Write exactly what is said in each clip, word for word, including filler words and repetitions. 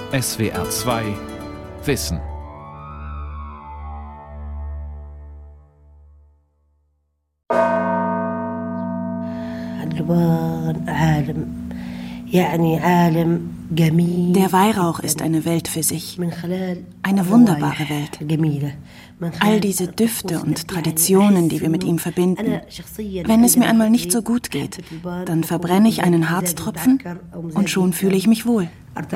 S W R zwei Wissen. Der Weihrauch ist eine Welt für sich, eine wunderbare Welt. All diese Düfte und Traditionen, die wir mit ihm verbinden. Wenn es mir einmal nicht so gut geht, dann verbrenne ich einen Harztropfen und schon fühle ich mich wohl.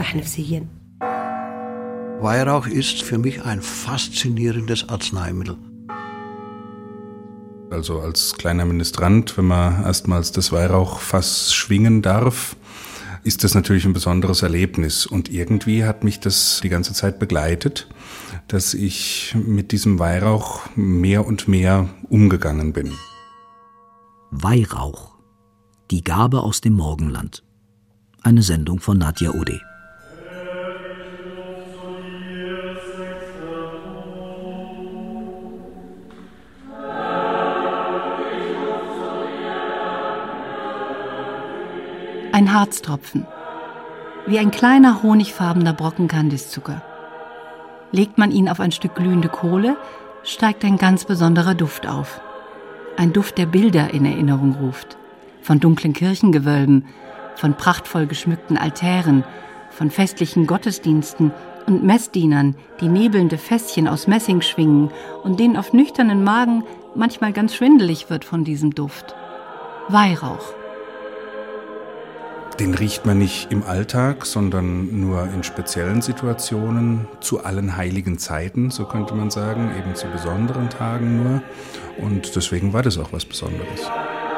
Weihrauch ist für mich ein faszinierendes Arzneimittel. Also als kleiner Ministrant, wenn man erstmals das Weihrauchfass schwingen darf, ist das natürlich ein besonderes Erlebnis. Und irgendwie hat mich das die ganze Zeit begleitet, dass ich mit diesem Weihrauch mehr und mehr umgegangen bin. Weihrauch. Die Gabe aus dem Morgenland. Eine Sendung von Nadja Ode. Ein Harztropfen. Wie ein kleiner honigfarbener Brocken Kandiszucker. Legt man ihn auf ein Stück glühende Kohle, steigt ein ganz besonderer Duft auf. Ein Duft, der Bilder in Erinnerung ruft. Von dunklen Kirchengewölben, von prachtvoll geschmückten Altären, von festlichen Gottesdiensten und Messdienern, die nebelnde Fässchen aus Messing schwingen und denen auf nüchternen Magen manchmal ganz schwindelig wird von diesem Duft. Weihrauch. Den riecht man nicht im Alltag, sondern nur in speziellen Situationen, zu allen heiligen Zeiten, so könnte man sagen, eben zu besonderen Tagen nur. Und deswegen war das auch was Besonderes.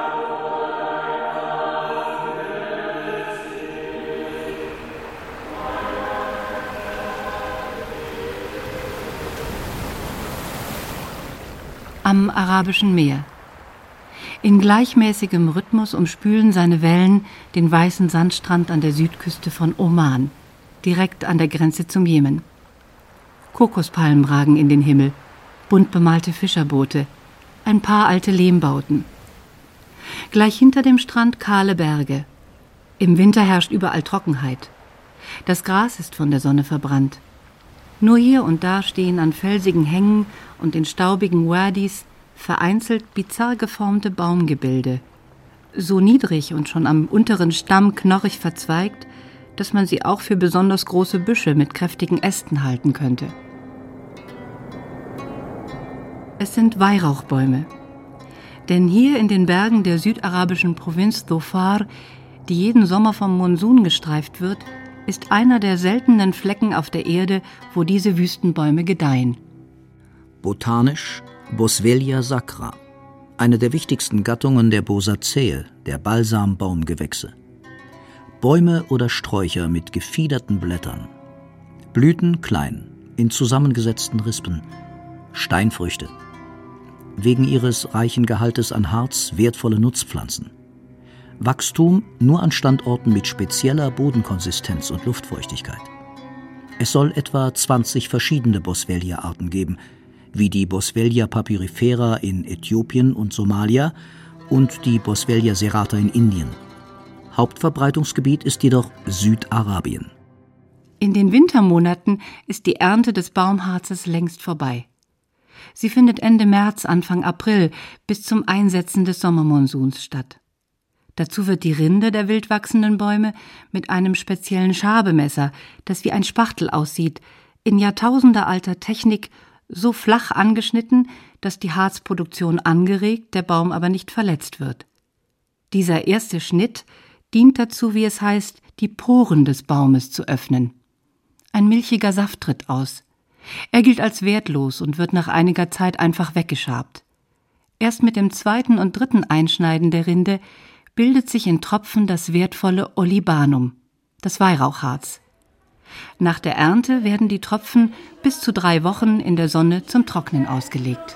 Am Arabischen Meer. In gleichmäßigem Rhythmus umspülen seine Wellen den weißen Sandstrand an der Südküste von Oman, direkt an der Grenze zum Jemen. Kokospalmen ragen in den Himmel, bunt bemalte Fischerboote, ein paar alte Lehmbauten. Gleich hinter dem Strand kahle Berge. Im Winter herrscht überall Trockenheit. Das Gras ist von der Sonne verbrannt. Nur hier und da stehen an felsigen Hängen und in staubigen Wadis vereinzelt bizarr geformte Baumgebilde, so niedrig und schon am unteren Stamm knorrig verzweigt, dass man sie auch für besonders große Büsche mit kräftigen Ästen halten könnte. Es sind Weihrauchbäume. Denn hier in den Bergen der südarabischen Provinz Dhofar, die jeden Sommer vom Monsun gestreift wird, ist einer der seltenen Flecken auf der Erde, wo diese Wüstenbäume gedeihen. Botanisch Boswellia sacra, eine der wichtigsten Gattungen der Bosaceae, der Balsambaumgewächse. Bäume oder Sträucher mit gefiederten Blättern. Blüten klein, in zusammengesetzten Rispen. Steinfrüchte. Wegen ihres reichen Gehaltes an Harz wertvolle Nutzpflanzen. Wachstum nur an Standorten mit spezieller Bodenkonsistenz und Luftfeuchtigkeit. Es soll etwa zwanzig verschiedene Boswellia-Arten geben, wie die Boswellia papyrifera in Äthiopien und Somalia und die Boswellia serrata in Indien. Hauptverbreitungsgebiet ist jedoch Südarabien. In den Wintermonaten ist die Ernte des Baumharzes längst vorbei. Sie findet Ende März, Anfang April bis zum Einsetzen des Sommermonsuns statt. Dazu wird die Rinde der wild wachsenden Bäume mit einem speziellen Schabemesser, das wie ein Spachtel aussieht, in jahrtausendealter Technik so flach angeschnitten, dass die Harzproduktion angeregt, der Baum aber nicht verletzt wird. Dieser erste Schnitt dient dazu, wie es heißt, die Poren des Baumes zu öffnen. Ein milchiger Saft tritt aus. Er gilt als wertlos und wird nach einiger Zeit einfach weggeschabt. Erst mit dem zweiten und dritten Einschneiden der Rinde bildet sich in Tropfen das wertvolle Olibanum, das Weihrauchharz. Nach der Ernte werden die Tropfen bis zu drei Wochen in der Sonne zum Trocknen ausgelegt.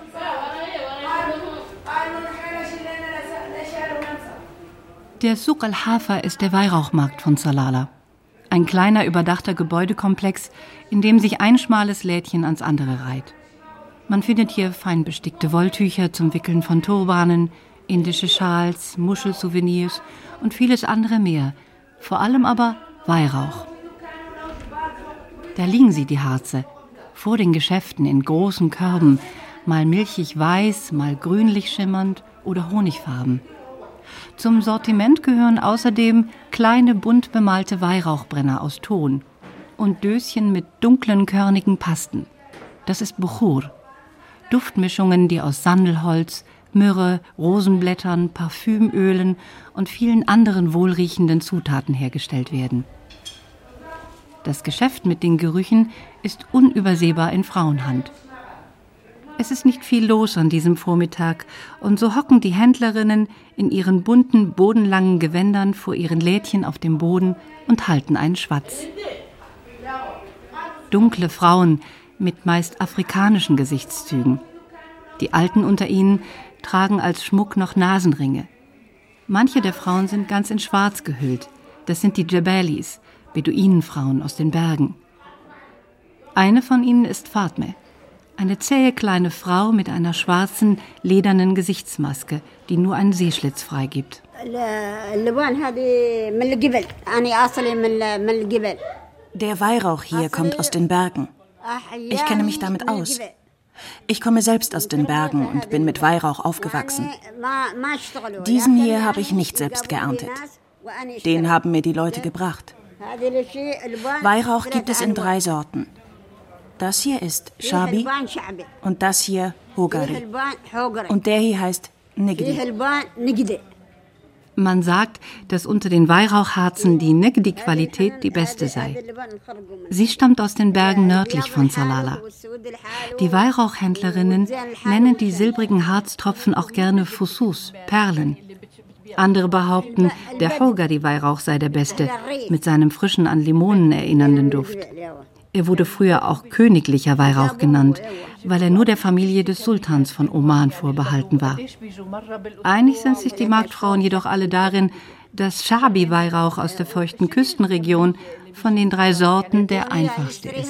Der Suq al-Hafa ist der Weihrauchmarkt von Salalah. Ein kleiner, überdachter Gebäudekomplex, in dem sich ein schmales Lädchen ans andere reiht. Man findet hier fein bestickte Wolltücher zum Wickeln von Turbanen, indische Schals, Muschelsouvenirs und vieles andere mehr. Vor allem aber Weihrauch. Da liegen sie, die Harze, vor den Geschäften in großen Körben, mal milchig weiß, mal grünlich schimmernd oder honigfarben. Zum Sortiment gehören außerdem kleine bunt bemalte Weihrauchbrenner aus Ton und Döschen mit dunklen, körnigen Pasten. Das ist Buchur. Duftmischungen, die aus Sandelholz, Myrrhe, Rosenblättern, Parfümölen und vielen anderen wohlriechenden Zutaten hergestellt werden. Das Geschäft mit den Gerüchen ist unübersehbar in Frauenhand. Es ist nicht viel los an diesem Vormittag, und so hocken die Händlerinnen in ihren bunten, bodenlangen Gewändern vor ihren Lädchen auf dem Boden und halten einen Schwatz. Dunkle Frauen mit meist afrikanischen Gesichtszügen. Die Alten unter ihnen tragen als Schmuck noch Nasenringe. Manche der Frauen sind ganz in Schwarz gehüllt. Das sind die Jabalis, Beduinenfrauen aus den Bergen. Eine von ihnen ist Fatme, eine zähe kleine Frau mit einer schwarzen, ledernen Gesichtsmaske, die nur einen Sehschlitz freigibt. Der Weihrauch hier kommt aus den Bergen. Ich kenne mich damit aus. Ich komme selbst aus den Bergen und bin mit Weihrauch aufgewachsen. Diesen hier habe ich nicht selbst geerntet. Den haben mir die Leute gebracht. Weihrauch gibt es in drei Sorten. Das hier ist Shabi und das hier Hogari. Und der hier heißt Negdi. Man sagt, dass unter den Weihrauchharzen die Negdi-Qualität die beste sei. Sie stammt aus den Bergen nördlich von Salalah. Die Weihrauchhändlerinnen nennen die silbrigen Harztropfen auch gerne Fusus, Perlen. Andere behaupten, der Hogari-Weihrauch sei der beste, mit seinem frischen, an Limonen erinnernden Duft. Er wurde früher auch königlicher Weihrauch genannt, weil er nur der Familie des Sultans von Oman vorbehalten war. Einig sind sich die Marktfrauen jedoch alle darin, dass Shabi-Weihrauch aus der feuchten Küstenregion von den drei Sorten der einfachste ist.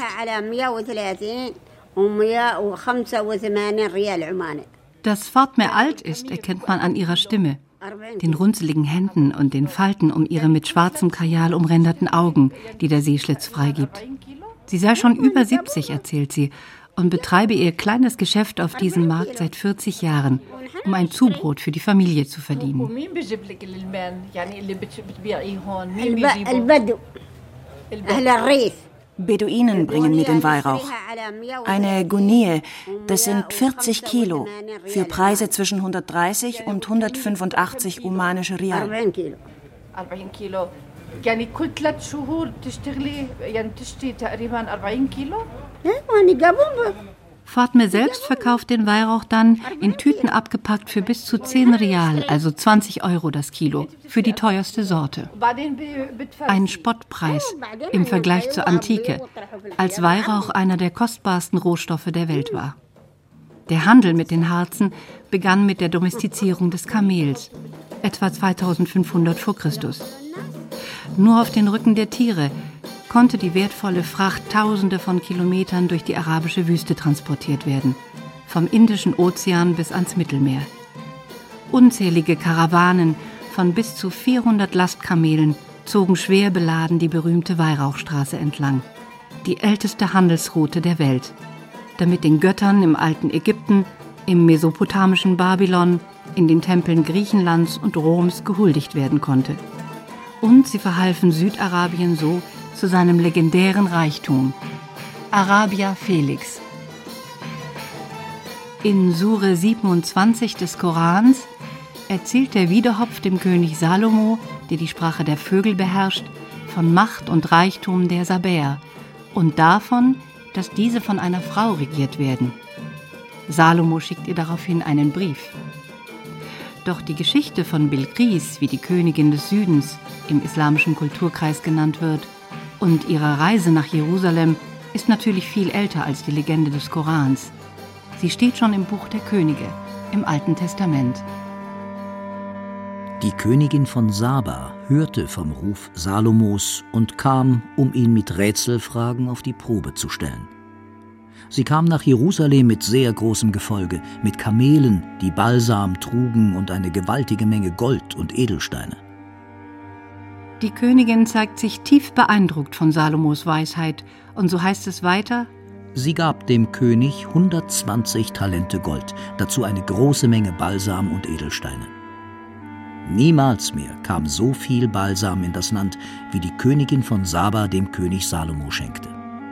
Dass Fatme alt ist, erkennt man an ihrer Stimme, den runzeligen Händen und den Falten um ihre mit schwarzem Kajal umränderten Augen, die der Seeschlitz freigibt. Sie sei schon über siebzig, erzählt sie, und betreibe ihr kleines Geschäft auf diesem Markt seit vierzig Jahren, um ein Zubrot für die Familie zu verdienen. Beduinen bringen mir den Weihrauch. Eine Gunie, das sind vierzig Kilo, für Preise zwischen hundertdreißig und hundertfünfundachtzig omanische Rial. يعني كل ثلاث شهور تشتغلي يعني تشتري تقريبا أربعين كيلو. Fatme selbst verkauft den Weihrauch dann in Tüten abgepackt für bis zu zehn Rial, also zwanzig Euro das Kilo, für die teuerste Sorte. Ein Spottpreis im Vergleich zur Antike, als Weihrauch einer der kostbarsten Rohstoffe der Welt war. Der Handel mit den Harzen begann mit der Domestizierung des Kamels, etwa zweitausendfünfhundert vor Christus. Nur auf den Rücken der Tiere konnte die wertvolle Fracht Tausende von Kilometern durch die arabische Wüste transportiert werden, vom Indischen Ozean bis ans Mittelmeer. Unzählige Karawanen von bis zu vierhundert Lastkamelen zogen schwer beladen die berühmte Weihrauchstraße entlang, die älteste Handelsroute der Welt, damit den Göttern im alten Ägypten, im mesopotamischen Babylon, in den Tempeln Griechenlands und Roms gehuldigt werden konnte. Und sie verhalfen Südarabien so zu seinem legendären Reichtum, Arabia Felix. In Sure siebenundzwanzig des Korans erzählt der Wiedehopf dem König Salomo, der die Sprache der Vögel beherrscht, von Macht und Reichtum der Sabäer und davon, dass diese von einer Frau regiert werden. Salomo schickt ihr daraufhin einen Brief. Doch die Geschichte von Bilqis, wie die Königin des Südens im islamischen Kulturkreis genannt wird, und ihrer Reise nach Jerusalem ist natürlich viel älter als die Legende des Korans. Sie steht schon im Buch der Könige, im Alten Testament. Die Königin von Saba hörte vom Ruf Salomos und kam, um ihn mit Rätselfragen auf die Probe zu stellen. Sie kam nach Jerusalem mit sehr großem Gefolge, mit Kamelen, die Balsam trugen und eine gewaltige Menge Gold und Edelsteine. Die Königin zeigt sich tief beeindruckt von Salomos Weisheit, und so heißt es weiter: Sie gab dem König hundertzwanzig Talente Gold, dazu eine große Menge Balsam und Edelsteine. Niemals mehr kam so viel Balsam in das Land, wie die Königin von Saba dem König Salomo schenkte.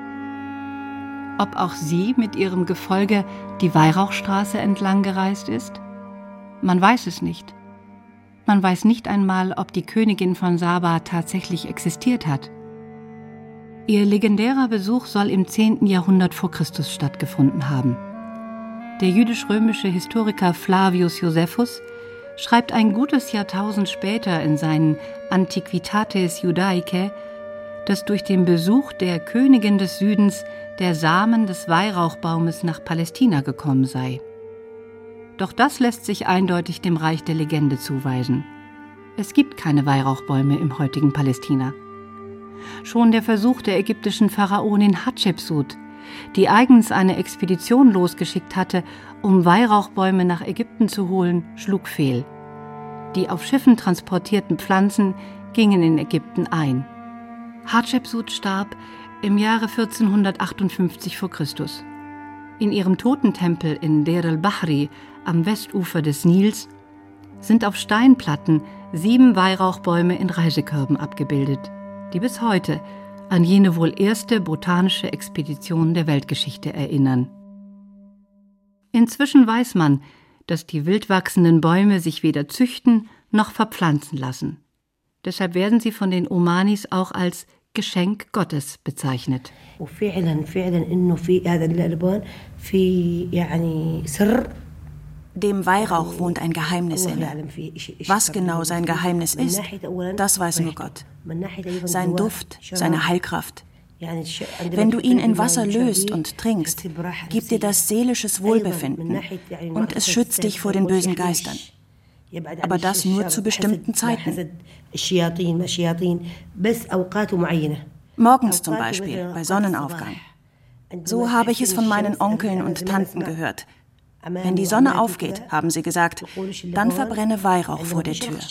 Ob auch sie mit ihrem Gefolge die Weihrauchstraße entlang gereist ist? Man weiß es nicht. Man weiß nicht einmal, ob die Königin von Saba tatsächlich existiert hat. Ihr legendärer Besuch soll im zehnten Jahrhundert vor Christus stattgefunden haben. Der jüdisch-römische Historiker Flavius Josephus schreibt ein gutes Jahrtausend später in seinen Antiquitates Judaicae, dass durch den Besuch der Königin des Südens der Samen des Weihrauchbaumes nach Palästina gekommen sei. Doch das lässt sich eindeutig dem Reich der Legende zuweisen. Es gibt keine Weihrauchbäume im heutigen Palästina. Schon der Versuch der ägyptischen Pharaonin Hatschepsut, die eigens eine Expedition losgeschickt hatte, um Weihrauchbäume nach Ägypten zu holen, schlug fehl. Die auf Schiffen transportierten Pflanzen gingen in Ägypten ein. Hatschepsut starb im Jahre vierzehnhundertachtundfünfzig vor Christus. In ihrem Totentempel in Deir el-Bahri am Westufer des Nils sind auf Steinplatten sieben Weihrauchbäume in Reisekörben abgebildet, die bis heute an jene wohl erste botanische Expedition der Weltgeschichte erinnern. Inzwischen weiß man, dass die wild wachsenden Bäume sich weder züchten noch verpflanzen lassen. Deshalb werden sie von den Omanis auch als Geschenk Gottes bezeichnet. Dem Weihrauch wohnt ein Geheimnis inne. Was genau sein Geheimnis ist, das weiß nur Gott. Sein Duft, seine Heilkraft. Wenn du ihn in Wasser löst und trinkst, gibt dir das seelisches Wohlbefinden und es schützt dich vor den bösen Geistern. Aber das nur zu bestimmten Zeiten. Morgens zum Beispiel, bei Sonnenaufgang. So habe ich es von meinen Onkeln und Tanten gehört. Wenn die Sonne aufgeht, haben sie gesagt, dann verbrenne Weihrauch vor der Tür.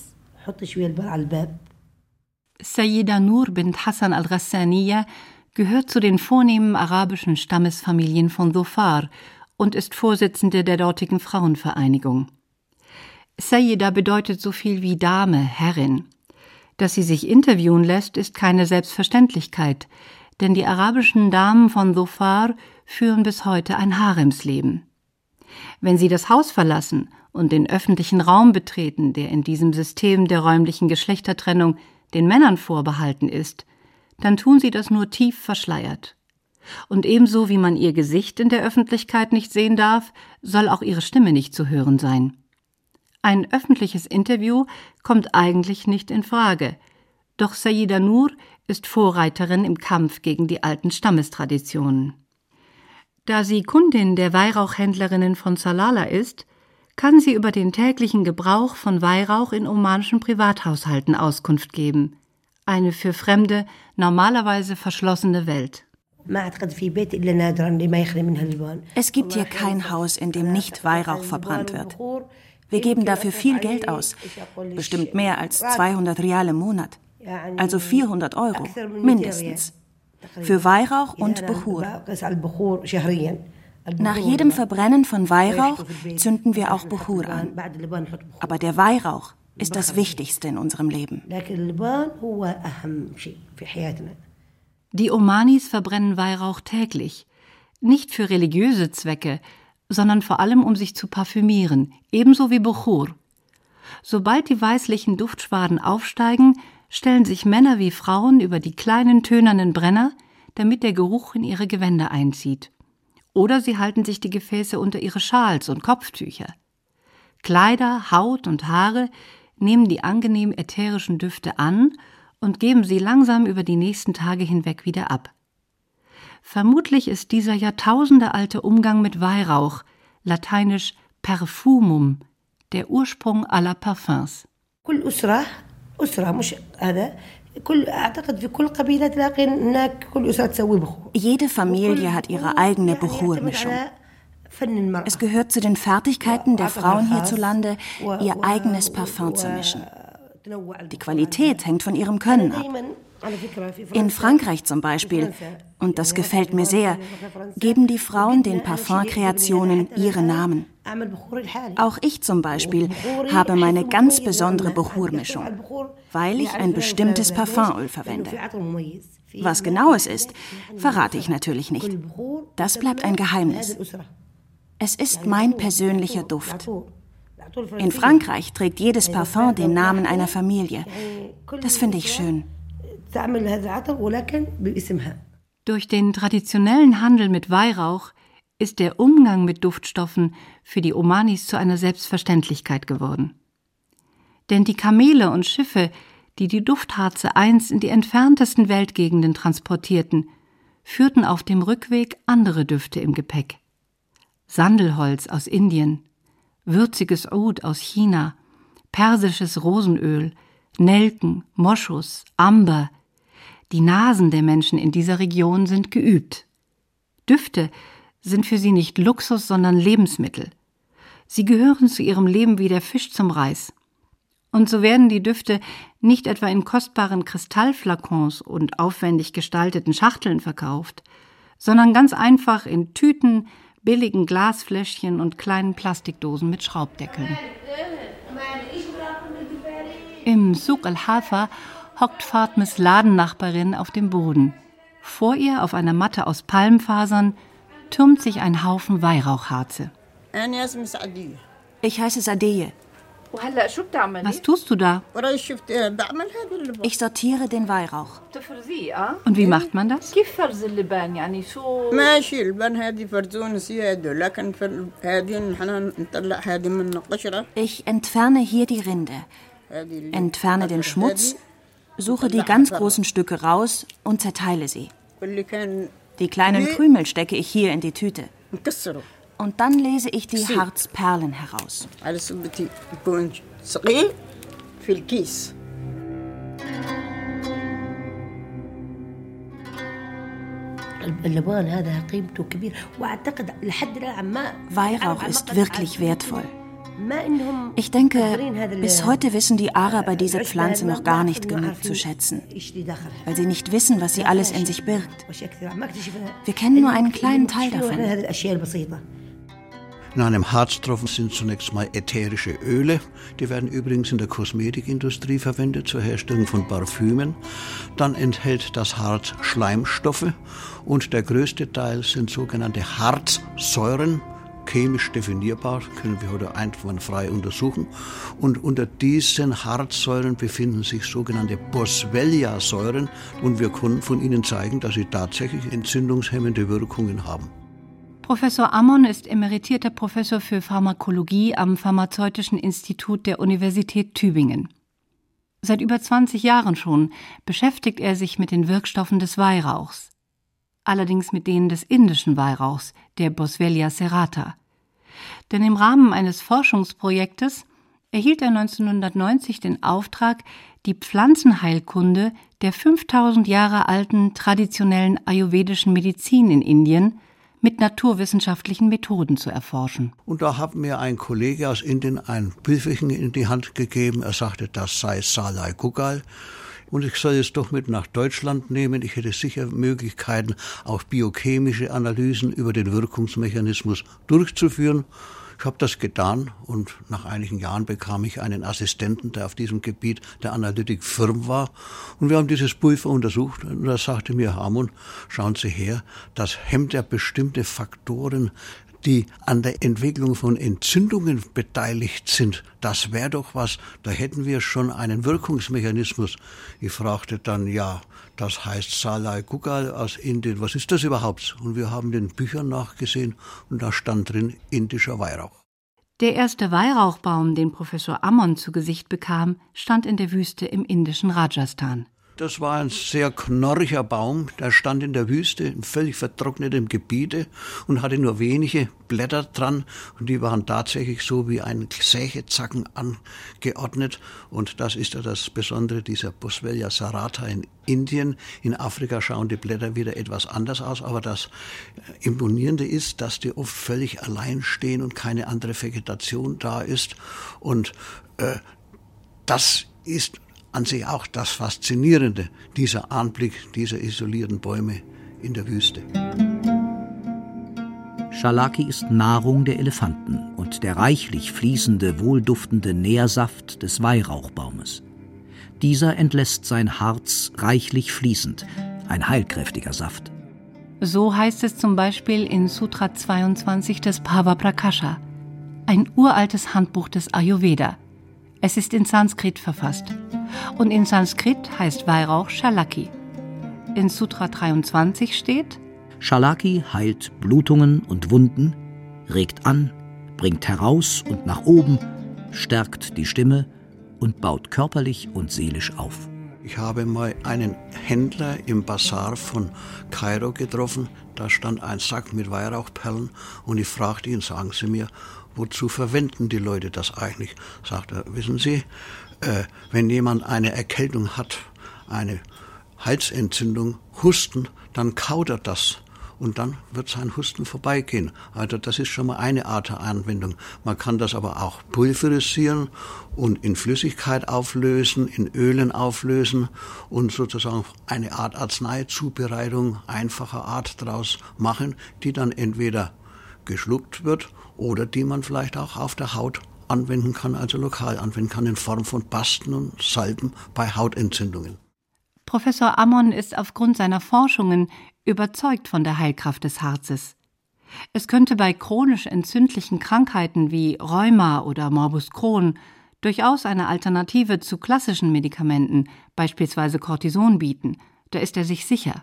Sayyida Nur bint Hassan al-Ghassaniya gehört zu den vornehmen arabischen Stammesfamilien von Dhofar und ist Vorsitzende der dortigen Frauenvereinigung. Sayyida bedeutet so viel wie Dame, Herrin. Dass sie sich interviewen lässt, ist keine Selbstverständlichkeit, denn die arabischen Damen von Dhofar führen bis heute ein Haremsleben. Wenn sie das Haus verlassen und den öffentlichen Raum betreten, der in diesem System der räumlichen Geschlechtertrennung den Männern vorbehalten ist, dann tun sie das nur tief verschleiert. Und ebenso wie man ihr Gesicht in der Öffentlichkeit nicht sehen darf, soll auch ihre Stimme nicht zu hören sein. Ein öffentliches Interview kommt eigentlich nicht in Frage, doch Sayyida Nur ist Vorreiterin im Kampf gegen die alten Stammestraditionen. Da sie Kundin der Weihrauchhändlerinnen von Salalah ist, kann sie über den täglichen Gebrauch von Weihrauch in omanischen Privathaushalten Auskunft geben. Eine für Fremde normalerweise verschlossene Welt. Es gibt hier kein Haus, in dem nicht Weihrauch verbrannt wird. Wir geben dafür viel Geld aus, bestimmt mehr als zweihundert Rial im Monat, also vierhundert Euro, mindestens. Für Weihrauch und Buchur. Nach jedem Verbrennen von Weihrauch zünden wir auch Buchur an. Aber der Weihrauch ist das Wichtigste in unserem Leben. Die Omanis verbrennen Weihrauch täglich, nicht für religiöse Zwecke, sondern vor allem, um sich zu parfümieren, ebenso wie Buchur. Sobald die weißlichen Duftschwaden aufsteigen, stellen sich Männer wie Frauen über die kleinen tönernen Brenner, damit der Geruch in ihre Gewänder einzieht. Oder sie halten sich die Gefäße unter ihre Schals und Kopftücher. Kleider, Haut und Haare nehmen die angenehm ätherischen Düfte an und geben sie langsam über die nächsten Tage hinweg wieder ab. Vermutlich ist dieser jahrtausendealte Umgang mit Weihrauch, lateinisch perfumum, der Ursprung aller Parfums. Jede Familie hat ihre eigene Buchur-Mischung. Es gehört zu den Fertigkeiten der Frauen hierzulande, ihr eigenes Parfum zu mischen. Die Qualität hängt von ihrem Können ab. In Frankreich zum Beispiel, und das gefällt mir sehr, geben die Frauen den Parfumkreationen ihre Namen. Auch ich zum Beispiel habe meine ganz besondere Buchur-Mischung, weil ich ein bestimmtes Parfumöl verwende. Was genau es ist, verrate ich natürlich nicht. Das bleibt ein Geheimnis. Es ist mein persönlicher Duft. In Frankreich trägt jedes Parfum den Namen einer Familie. Das finde ich schön. Durch den traditionellen Handel mit Weihrauch ist der Umgang mit Duftstoffen für die Omanis zu einer Selbstverständlichkeit geworden. Denn die Kamele und Schiffe, die die Duftharze einst in die entferntesten Weltgegenden transportierten, führten auf dem Rückweg andere Düfte im Gepäck. Sandelholz aus Indien, würziges Oud aus China, persisches Rosenöl, Nelken, Moschus, Amber. Die Nasen der Menschen in dieser Region sind geübt. Düfte sind für sie nicht Luxus, sondern Lebensmittel. Sie gehören zu ihrem Leben wie der Fisch zum Reis. Und so werden die Düfte nicht etwa in kostbaren Kristallflakons und aufwendig gestalteten Schachteln verkauft, sondern ganz einfach in Tüten, billigen Glasfläschchen und kleinen Plastikdosen mit Schraubdeckeln. Im Souk al-Hafa hockt Fatmes Ladennachbarin auf dem Boden. Vor ihr, auf einer Matte aus Palmfasern, türmt sich ein Haufen Weihrauchharze. Ich heiße Sadeye. Was tust du da? Ich sortiere den Weihrauch. Und wie macht man das? Ich entferne hier die Rinde, entferne den Schmutz, suche die ganz großen Stücke raus und zerteile sie. Die kleinen Krümel stecke ich hier in die Tüte. Und dann lese ich die Harzperlen heraus. Weihrauch ist wirklich wertvoll. Ich denke, bis heute wissen die Araber diese Pflanze noch gar nicht genug zu schätzen, weil sie nicht wissen, was sie alles in sich birgt. Wir kennen nur einen kleinen Teil davon. In einem Harztropfen sind zunächst mal ätherische Öle. Die werden übrigens in der Kosmetikindustrie verwendet zur Herstellung von Parfümen. Dann enthält das Harz Schleimstoffe und der größte Teil sind sogenannte Harzsäuren. Chemisch definierbar, können wir heute einwandfrei untersuchen. Und unter diesen Harzsäuren befinden sich sogenannte Boswellia-Säuren. Und wir konnten von ihnen zeigen, dass sie tatsächlich entzündungshemmende Wirkungen haben. Professor Ammon ist emeritierter Professor für Pharmakologie am Pharmazeutischen Institut der Universität Tübingen. Seit über zwanzig Jahren schon beschäftigt er sich mit den Wirkstoffen des Weihrauchs. Allerdings mit denen des indischen Weihrauchs, der Boswellia serrata. Denn im Rahmen eines Forschungsprojektes erhielt er neunzehnhundertneunzig den Auftrag, die Pflanzenheilkunde der fünftausend Jahre alten traditionellen ayurvedischen Medizin in Indien mit naturwissenschaftlichen Methoden zu erforschen. Und da hat mir ein Kollege aus Indien ein Büffelchen in die Hand gegeben. Er sagte, das sei Salai Gugal. Und ich soll es doch mit nach Deutschland nehmen. Ich hätte sicher Möglichkeiten, auch biochemische Analysen über den Wirkungsmechanismus durchzuführen. Ich habe das getan und nach einigen Jahren bekam ich einen Assistenten, der auf diesem Gebiet der Analytik firm war. Und wir haben dieses Pulver untersucht und er sagte mir, Herr Ammon, schauen Sie her, das hemmt ja bestimmte Faktoren, die an der Entwicklung von Entzündungen beteiligt sind. Das wäre doch was, da hätten wir schon einen Wirkungsmechanismus. Ich fragte dann, ja, das heißt Salai Gugal aus Indien, was ist das überhaupt? Und wir haben den Büchern nachgesehen und da stand drin indischer Weihrauch. Der erste Weihrauchbaum, den Professor Ammon zu Gesicht bekam, stand in der Wüste im indischen Rajasthan. Das war ein sehr knorriger Baum, der stand in der Wüste, in völlig vertrocknetem Gebiete und hatte nur wenige Blätter dran und die waren tatsächlich so wie ein Sägezacken angeordnet und das ist ja das Besondere dieser Boswellia serrata in Indien. In Afrika schauen die Blätter wieder etwas anders aus, aber das Imponierende ist, dass die oft völlig allein stehen und keine andere Vegetation da ist und äh, das ist an sich auch das Faszinierende, dieser Anblick dieser isolierten Bäume in der Wüste. Schalaki ist Nahrung der Elefanten und der reichlich fließende, wohlduftende Nährsaft des Weihrauchbaumes. Dieser entlässt sein Harz reichlich fließend, ein heilkräftiger Saft. So heißt es zum Beispiel in Sutra zweiundzwanzig des Bhava-Prakasha, ein uraltes Handbuch des Ayurveda. Es ist in Sanskrit verfasst. Und in Sanskrit heißt Weihrauch Schalaki. In Sutra dreiundzwanzig steht: Schalaki heilt Blutungen und Wunden, regt an, bringt heraus und nach oben, stärkt die Stimme und baut körperlich und seelisch auf. Ich habe mal einen Händler im Bazar von Kairo getroffen. Da stand ein Sack mit Weihrauchperlen und ich fragte ihn, sagen Sie mir, wozu verwenden die Leute das eigentlich? Sagt er, wissen Sie, äh, wenn jemand eine Erkältung hat, eine Halsentzündung, Husten, dann kaut er das. Und dann wird sein Husten vorbeigehen. Also das ist schon mal eine Art der Anwendung. Man kann das aber auch pulverisieren und in Flüssigkeit auflösen, in Ölen auflösen und sozusagen eine Art Arzneizubereitung einfacher Art daraus machen, die dann entweder geschluckt wird oder die man vielleicht auch auf der Haut anwenden kann, also lokal anwenden kann in Form von Pasten und Salben bei Hautentzündungen. Professor Ammon ist aufgrund seiner Forschungen überzeugt von der Heilkraft des Harzes. Es könnte bei chronisch entzündlichen Krankheiten wie Rheuma oder Morbus Crohn durchaus eine Alternative zu klassischen Medikamenten, beispielsweise Cortison, bieten. Da ist er sich sicher.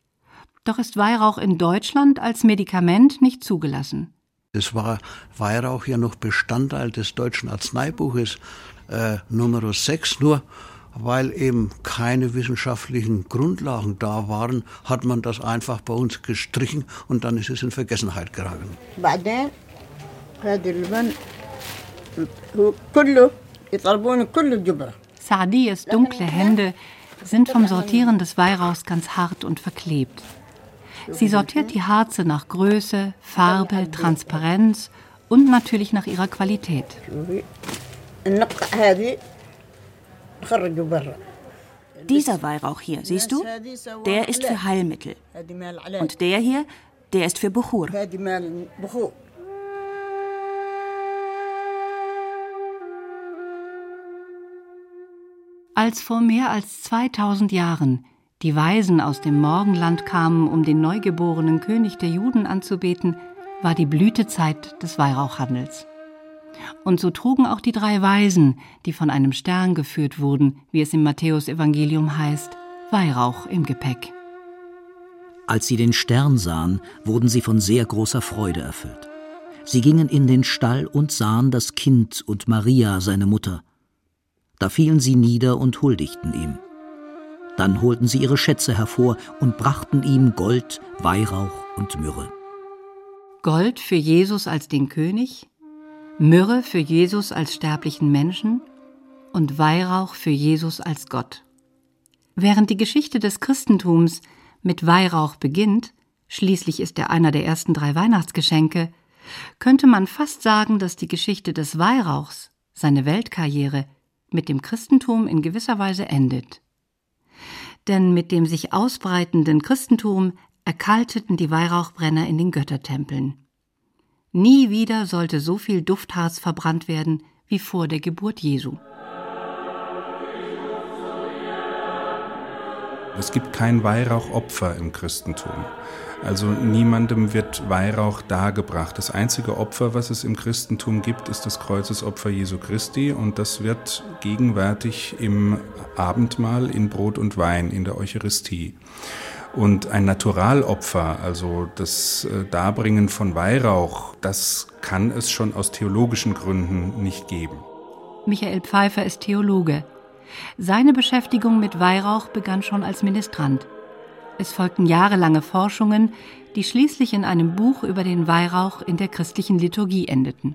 Doch ist Weihrauch in Deutschland als Medikament nicht zugelassen. Es war Weihrauch ja noch Bestandteil des deutschen Arzneibuches äh, Nummer sechs, nur weil eben keine wissenschaftlichen Grundlagen da waren, hat man das einfach bei uns gestrichen und dann ist es in Vergessenheit geraten. Saadiyes dunkle Hände sind vom Sortieren des Weihrauchs ganz hart und verklebt. Sie sortiert die Harze nach Größe, Farbe, Transparenz und natürlich nach ihrer Qualität. Dieser Weihrauch hier, siehst du, der ist für Heilmittel. Und der hier, der ist für Buchur. Als vor mehr als zweitausend Jahren die Weisen aus dem Morgenland kamen, um den neugeborenen König der Juden anzubeten, war die Blütezeit des Weihrauchhandels. Und so trugen auch die drei Weisen, die von einem Stern geführt wurden, wie es im Matthäusevangelium heißt, Weihrauch im Gepäck. Als sie den Stern sahen, wurden sie von sehr großer Freude erfüllt. Sie gingen in den Stall und sahen das Kind und Maria, seine Mutter. Da fielen sie nieder und huldigten ihm. Dann holten sie ihre Schätze hervor und brachten ihm Gold, Weihrauch und Myrrhe. Gold für Jesus als den König, Myrrhe für Jesus als sterblichen Menschen und Weihrauch für Jesus als Gott. Während die Geschichte des Christentums mit Weihrauch beginnt, schließlich ist er einer der ersten drei Weihnachtsgeschenke, könnte man fast sagen, dass die Geschichte des Weihrauchs, seine Weltkarriere, mit dem Christentum in gewisser Weise endet. Denn mit dem sich ausbreitenden Christentum erkalteten die Weihrauchbrenner in den Göttertempeln. Nie wieder sollte so viel Duftharz verbrannt werden wie vor der Geburt Jesu. Es gibt kein Weihrauchopfer im Christentum. Also niemandem wird Weihrauch dargebracht. Das einzige Opfer, was es im Christentum gibt, ist das Kreuzesopfer Jesu Christi und das wird gegenwärtig im Abendmahl in Brot und Wein, in der Eucharistie. Und ein Naturalopfer, also das Darbringen von Weihrauch, das kann es schon aus theologischen Gründen nicht geben. Michael Pfeiffer ist Theologe. Seine Beschäftigung mit Weihrauch begann schon als Ministrant. Es folgten jahrelange Forschungen, die schließlich in einem Buch über den Weihrauch in der christlichen Liturgie endeten.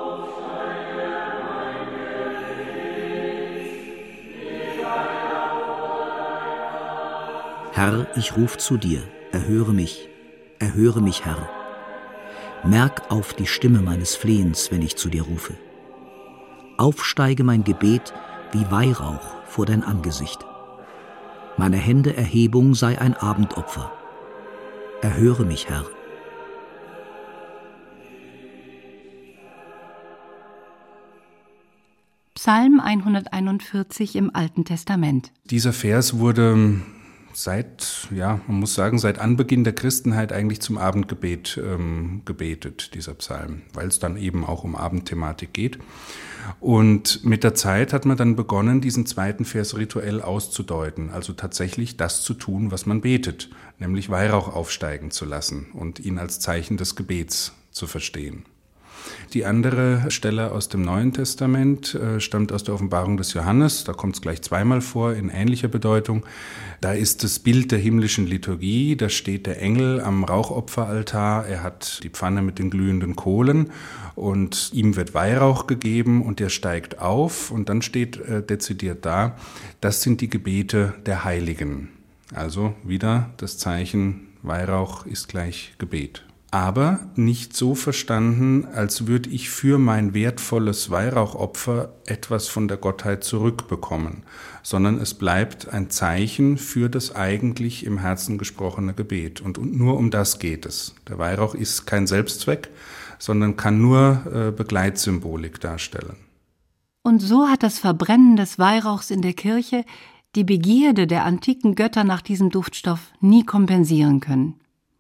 Herr, ich ruf zu dir, erhöre mich, erhöre mich, Herr. Merk auf die Stimme meines Flehens, wenn ich zu dir rufe. Aufsteige mein Gebet, wie Weihrauch vor dein Angesicht. Meine Hände Erhebung sei ein Abendopfer. Erhöre mich, Herr. Psalm hunderteinundvierzig im Alten Testament. Dieser Vers wurde seit, ja, man muss sagen, seit Anbeginn der Christenheit eigentlich zum Abendgebet ähm, gebetet, dieser Psalm, weil es dann eben auch um Abendthematik geht. Und mit der Zeit hat man dann begonnen, diesen zweiten Vers rituell auszudeuten, also tatsächlich das zu tun, was man betet, nämlich Weihrauch aufsteigen zu lassen und ihn als Zeichen des Gebets zu verstehen. Die andere Stelle aus dem Neuen Testament äh, stammt aus der Offenbarung des Johannes, da kommt es gleich zweimal vor in ähnlicher Bedeutung. Da ist das Bild der himmlischen Liturgie, da steht der Engel am Rauchopferaltar, er hat die Pfanne mit den glühenden Kohlen und ihm wird Weihrauch gegeben und der steigt auf und dann steht äh, dezidiert da, das sind die Gebete der Heiligen. Also wieder das Zeichen, Weihrauch ist gleich Gebet. Aber nicht so verstanden, als würde ich für mein wertvolles Weihrauchopfer etwas von der Gottheit zurückbekommen, sondern es bleibt ein Zeichen für das eigentlich im Herzen gesprochene Gebet. Und, und nur um das geht es. Der Weihrauch ist kein Selbstzweck, sondern kann nur äh, Begleitsymbolik darstellen. Und so hat das Verbrennen des Weihrauchs in der Kirche die Begierde der antiken Götter nach diesem Duftstoff nie kompensieren können.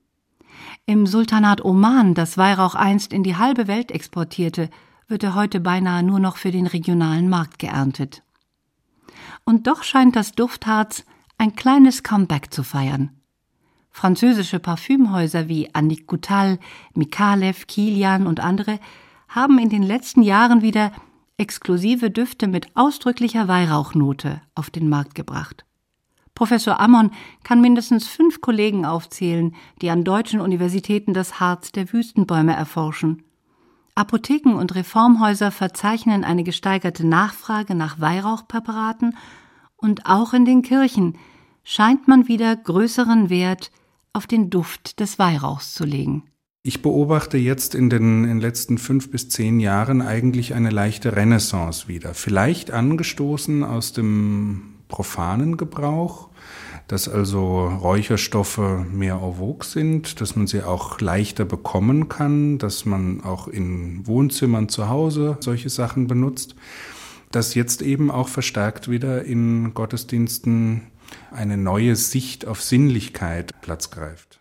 Im Sultanat Oman, das Weihrauch einst in die halbe Welt exportierte, wird er heute beinahe nur noch für den regionalen Markt geerntet. Und doch scheint das Duftharz ein kleines Comeback zu feiern. Französische Parfümhäuser wie Annick Goutal, Micallef, Kilian und andere haben in den letzten Jahren wieder exklusive Düfte mit ausdrücklicher Weihrauchnote auf den Markt gebracht. Professor Ammon kann mindestens fünf Kollegen aufzählen, die an deutschen Universitäten das Harz der Wüstenbäume erforschen. Apotheken und Reformhäuser verzeichnen eine gesteigerte Nachfrage nach Weihrauchpräparaten und auch in den Kirchen scheint man wieder größeren Wert auf den Duft des Weihrauchs zu legen. Ich beobachte jetzt in den, in den letzten fünf bis zehn Jahren eigentlich eine leichte Renaissance wieder. Vielleicht angestoßen aus dem profanen Gebrauch, dass also Räucherstoffe mehr en vogue sind, dass man sie auch leichter bekommen kann, dass man auch in Wohnzimmern zu Hause solche Sachen benutzt, dass jetzt eben auch verstärkt wieder in Gottesdiensten eine neue Sicht auf Sinnlichkeit Platz greift.